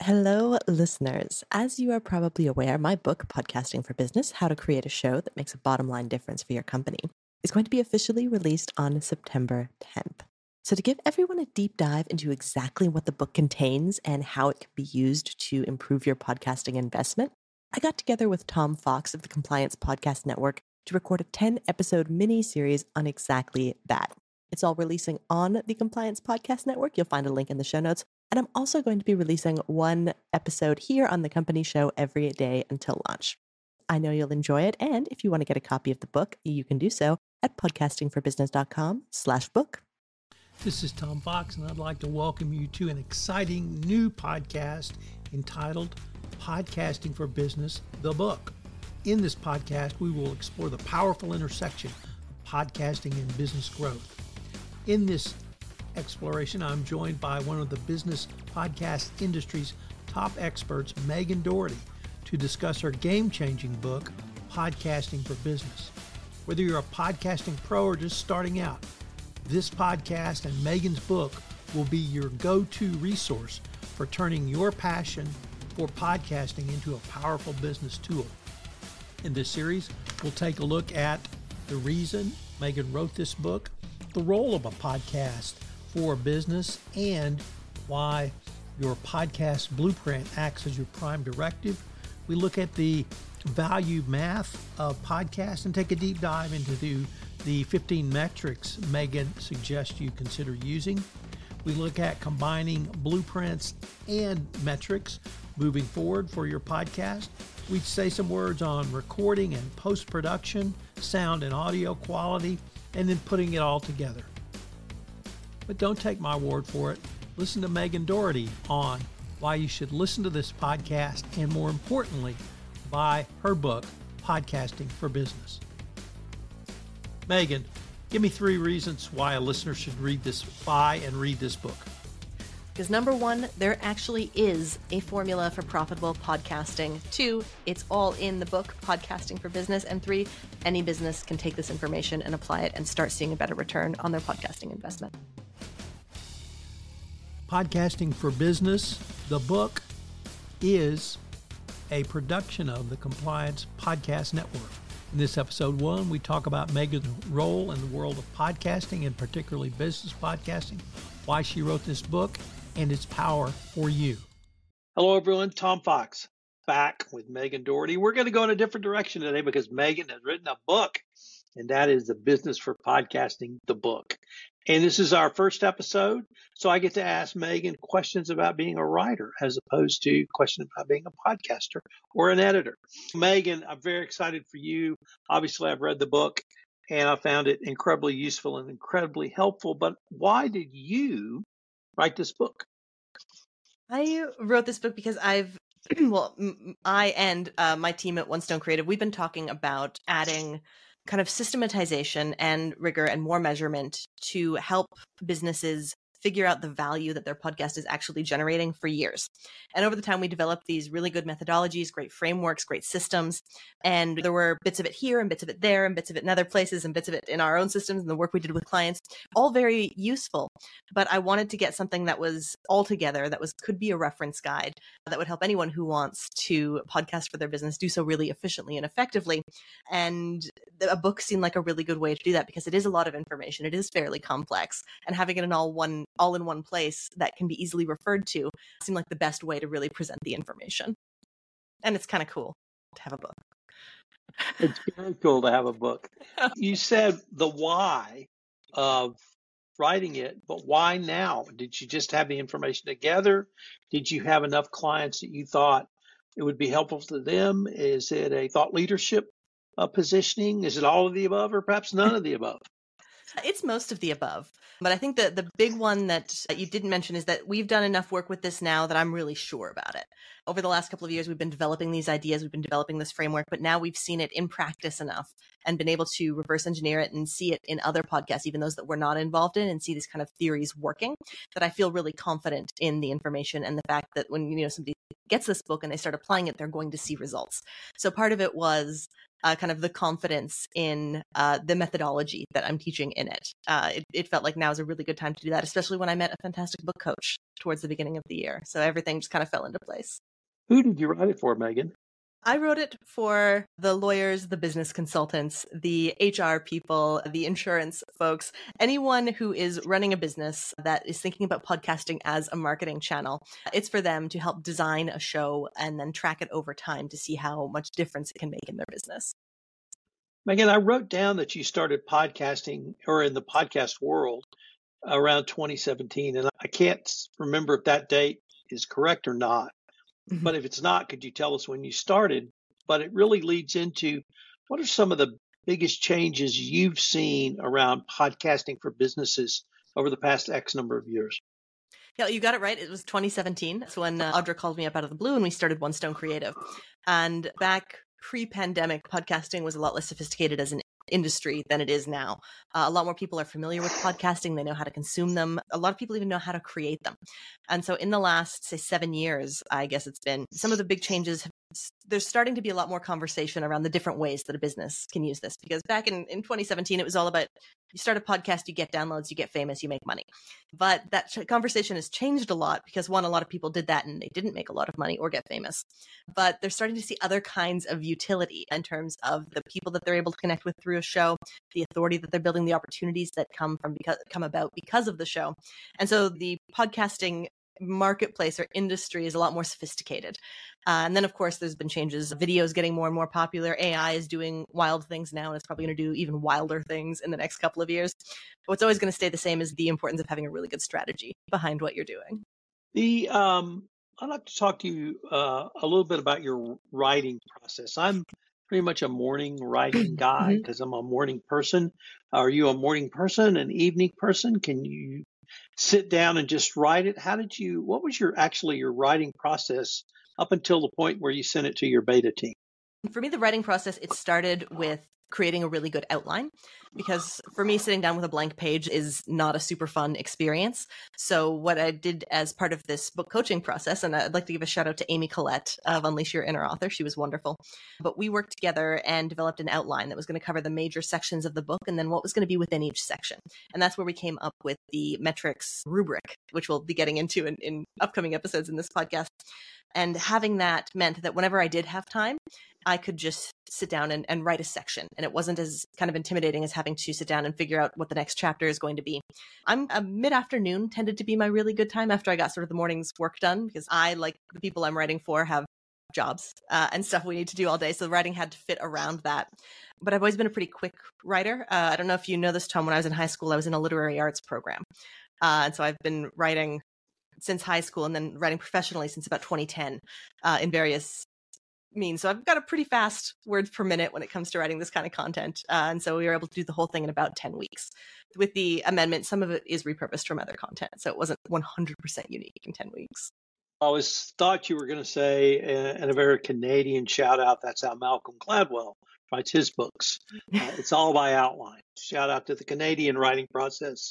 Hello, listeners. As you are probably aware, my book, Podcasting for Business: How to Create a Show That Makes a Bottom Line Difference for Your Company, is going to be officially released on September 10th. So to give everyone a deep dive into exactly what the book contains and how it can be used to improve your podcasting investment, I got together with Tom Fox of the Compliance Podcast Network to record a 10-episode mini-series on exactly that. It's all releasing on the Compliance Podcast Network. You'll find a link in the show notes. And I'm also going to be releasing one episode here on the company show every day until launch. I know you'll enjoy it. And if you want to get a copy of the book, you can do so at podcastingforbusiness.com/book. This is Tom Fox, and I'd like to welcome you to an exciting new podcast entitled Podcasting for Business, the Book. In this podcast, we will explore the powerful intersection of podcasting and business growth. In this exploration, I'm joined by one of the business podcast industry's top experts, Megan Doherty, to discuss her game-changing book, Podcasting for Business. Whether you're a podcasting pro or just starting out, this podcast and Megan's book will be your go-to resource for turning your passion for podcasting into a powerful business tool. In this series, we'll take a look at the reason Megan wrote this book, the role of a podcast for a business, and why your podcast blueprint acts as your prime directive. We look at the value math of podcasts and take a deep dive into the 15 metrics Megan suggests you consider using. We look at combining blueprints and metrics moving forward for your podcast. We say some words on recording and post-production, sound and audio quality, and then putting it all together. But don't take my word for it. Listen to Megan Doherty on why you should listen to this podcast, and more importantly, buy her book, Podcasting for Business. Megan, give me 3 reasons why a listener should buy and read this book. Because number 1, there actually is a formula for profitable podcasting. 2, it's all in the book, Podcasting for Business. And 3, any business can take this information and apply it and start seeing a better return on their podcasting investment. Podcasting for Business, the book, is a production of the Compliance Podcast Network. In this episode 1, we talk about Megan's role in the world of podcasting, and particularly business podcasting, why she wrote this book, and its power for you. Hello, everyone. Tom Fox, back with Megan Doherty. We're going to go in a different direction today because Megan has written a book, and that is The Business for Podcasting, the book. And this is our first episode, so I get to ask Megan questions about being a writer as opposed to questions about being a podcaster or an editor. Megan, I'm very excited for you. Obviously, I've read the book, and I found it incredibly useful and incredibly helpful. But why did you write this book? I wrote this book because I and my team at One Stone Creative, we've been talking about adding kind of systematization and rigor and more measurement to help businesses figure out the value that their podcast is actually generating for years. And over the time, we developed these really good methodologies, great frameworks, great systems. And there were bits of it here and bits of it there and bits of it in other places and bits of it in our own systems and the work we did with clients, all very useful. But I wanted to get something that was all together, that could be a reference guide, that would help anyone who wants to podcast for their business do so really efficiently and effectively. And a book seemed like a really good way to do that because it is a lot of information. It is fairly complex, and having it in all in one place that can be easily referred to seemed like the best way to really present the information. And it's kind of cool to have a book. It's very cool to have a book. You said the why of writing it, but why now? Did you just have the information together? Did you have enough clients that you thought it would be helpful to them? Is it a thought leadership positioning? Is it all of the above, or perhaps none of the above? It's most of the above. But I think that the big one that you didn't mention is that we've done enough work with this now that I'm really sure about it. Over the last couple of years, we've been developing these ideas, we've been developing this framework, but now we've seen it in practice enough and been able to reverse engineer it and see it in other podcasts, even those that we're not involved in, and see these kind of theories working, that I feel really confident in the information and the fact that when, somebody gets this book and they start applying it, they're going to see results. So part of it was kind of the confidence in the methodology that I'm teaching in it. It felt like now is a really good time to do that, especially when I met a fantastic book coach towards the beginning of the year. So everything just kind of fell into place. Who did you write it for, Megan? I wrote it for the lawyers, the business consultants, the HR people, the insurance folks, anyone who is running a business that is thinking about podcasting as a marketing channel. It's for them to help design a show and then track it over time to see how much difference it can make in their business. Megan, I wrote down that you started podcasting or in the podcast world around 2017, and I can't remember if that date is correct or not. But if it's not, could you tell us when you started? But it really leads into what are some of the biggest changes you've seen around podcasting for businesses over the past X number of years? Yeah, you got it right. It was 2017. That's when Audra called me up out of the blue and we started One Stone Creative. And back pre-pandemic, podcasting was a lot less sophisticated as an industry than it is now. A lot more people are familiar with podcasting. They know how to consume them. A lot of people even know how to create them. And so in the last, say, 7 years, I guess it's been, some of the big changes, there's starting to be a lot more conversation around the different ways that a business can use this. Because back in 2017, it was all about, you start a podcast, you get downloads, you get famous, you make money. But that conversation has changed a lot because, one, a lot of people did that and they didn't make a lot of money or get famous. But they're starting to see other kinds of utility in terms of the people that they're able to connect with through a show, the authority that they're building, the opportunities that come about because of the show. And so the podcasting marketplace or industry is a lot more sophisticated. And then, of course, there's been changes. Video is getting more and more popular. AI is doing wild things now, and it's probably going to do even wilder things in the next couple of years. But what's always going to stay the same is the importance of having a really good strategy behind what you're doing. I'd like to talk to you a little bit about your writing process. I'm pretty much a morning writing guy because I'm a morning person. Are you a morning person, an evening person? Can you sit down and just write it? What was your writing process up until the point where you sent it to your beta team? For me, the writing process, it started with creating a really good outline, because for me, sitting down with a blank page is not a super fun experience. So what I did as part of this book coaching process, and I'd like to give a shout out to Amy Collette of Unleash Your Inner Author. She was wonderful. But we worked together and developed an outline that was going to cover the major sections of the book and then what was going to be within each section. And that's where we came up with the metrics rubric, which we'll be getting into in upcoming episodes in this podcast. And having that meant that whenever I did have time, I could just sit down and write a section. And it wasn't as kind of intimidating as having to sit down and figure out what the next chapter is going to be. Mid-afternoon tended to be my really good time after I got sort of the morning's work done, because I, like the people I'm writing for, have jobs and stuff we need to do all day. So the writing had to fit around that. But I've always been a pretty quick writer. I don't know if you know this, Tom. When I was in high school, I was in a literary arts program. And so I've been writing since high school and then writing professionally since about 2010 in various means. So I've got a pretty fast words per minute when it comes to writing this kind of content. And so we were able to do the whole thing in about 10 weeks. With the amendment, some of it is repurposed from other content. So it wasn't 100% unique in 10 weeks. I always thought you were going to say, in a very Canadian shout out, that's how Malcolm Gladwell writes his books. It's all by outline. Shout out to the Canadian writing process.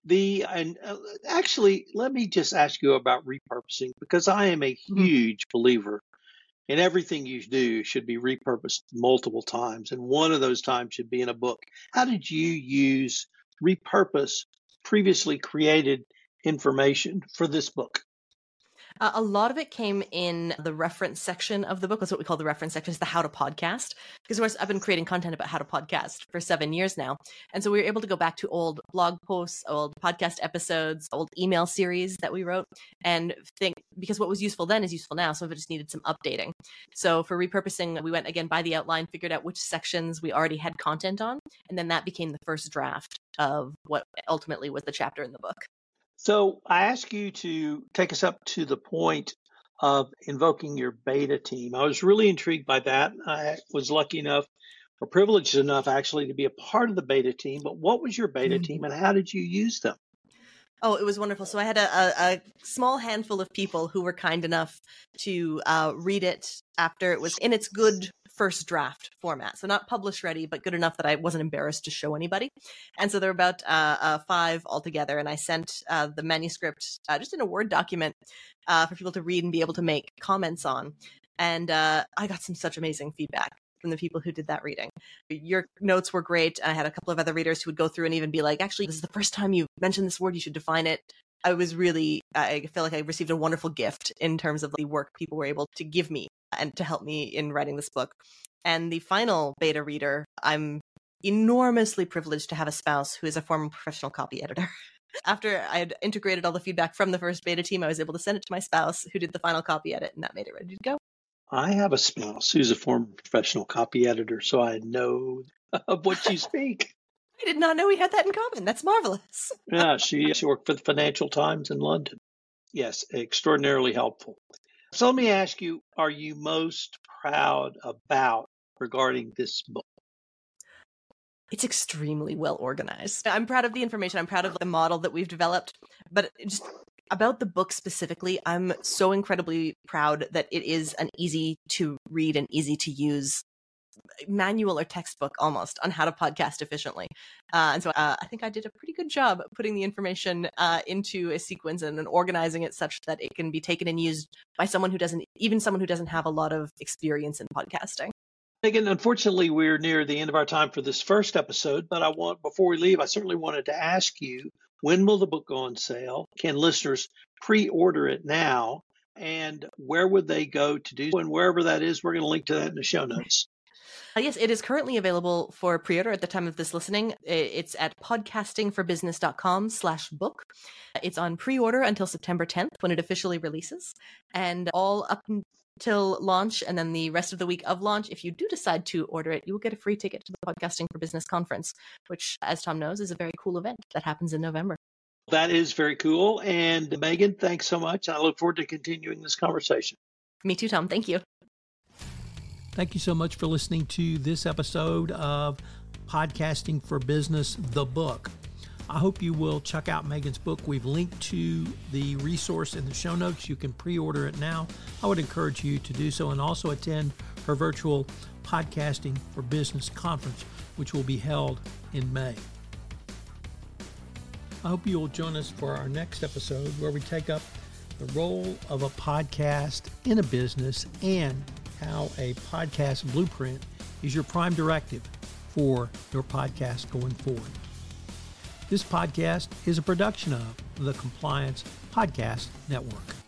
Actually, let me just ask you about repurposing, because I am a huge believer in everything you do should be repurposed multiple times. And one of those times should be in a book. How did you repurpose previously created information for this book? A lot of it came in the reference section of the book. That's what we call the reference section, is the how to podcast. Because of course, I've been creating content about how to podcast for 7 years now. And so we were able to go back to old blog posts, old podcast episodes, old email series that we wrote, and think, because what was useful then is useful now. Some of it just needed some updating. So for repurposing, we went again by the outline, figured out which sections we already had content on. And then that became the first draft of what ultimately was the chapter in the book. So I ask you to take us up to the point of invoking your beta team. I was really intrigued by that. I was lucky enough, or privileged enough actually, to be a part of the beta team. But what was your beta team and how did you use them? Oh, it was wonderful. So I had a small handful of people who were kind enough to read it after it was in its good first draft format. So not published ready, but good enough that I wasn't embarrassed to show anybody. And so there were about 5 altogether. And I sent the manuscript just in a Word document for people to read and be able to make comments on. And I got such amazing feedback from the people who did that reading. Your notes were great. I had a couple of other readers who would go through and even be like, actually, this is the first time you mentioned this word, you should define it. I feel like I received a wonderful gift in terms of the work people were able to give me and to help me in writing this book. And the final beta reader, I'm enormously privileged to have a spouse who is a former professional copy editor. After I had integrated all the feedback from the first beta team, I was able to send it to my spouse who did the final copy edit, and that made it ready to go. I have a spouse who's a former professional copy editor, so I know of what you speak. I did not know we had that in common. That's marvelous. Yeah, she worked for the Financial Times in London. Yes, extraordinarily helpful. So let me ask you, are you most proud about regarding this book? It's extremely well organized. I'm proud of the information. I'm proud of the model that we've developed, but just about the book specifically, I'm so incredibly proud that it is an easy to read and easy to use manual or textbook almost on how to podcast efficiently. And so I think I did a pretty good job putting the information into a sequence and organizing it such that it can be taken and used by someone who doesn't have a lot of experience in podcasting. Megan, unfortunately, we're near the end of our time for this first episode, but before we leave, I certainly wanted to ask you, when will the book go on sale? Can listeners pre-order it now? And where would they go to do so? And wherever that is, we're going to link to that in the show notes. Yes, it is currently available for pre-order at the time of this listening. It's at podcastingforbbusiness.com/book. It's on pre-order until September 10th when it officially releases, and all up until launch, and then the rest of the week of launch. If you do decide to order it, you will get a free ticket to the Podcasting for Business conference, which, as Tom knows, is a very cool event that happens in November. That is very cool. And Megan, thanks so much. I look forward to continuing this conversation. Me too, Tom. Thank you. Thank you so much for listening to this episode of Podcasting for Business, the book. I hope you will check out Megan's book. We've linked to the resource in the show notes. You can pre-order it now. I would encourage you to do so and also attend her virtual Podcasting for Business conference, which will be held in May. I hope you will join us for our next episode where we take up the role of a podcast in a business and how a podcast blueprint is your prime directive for your podcast going forward. This podcast is a production of the Compliance Podcast Network.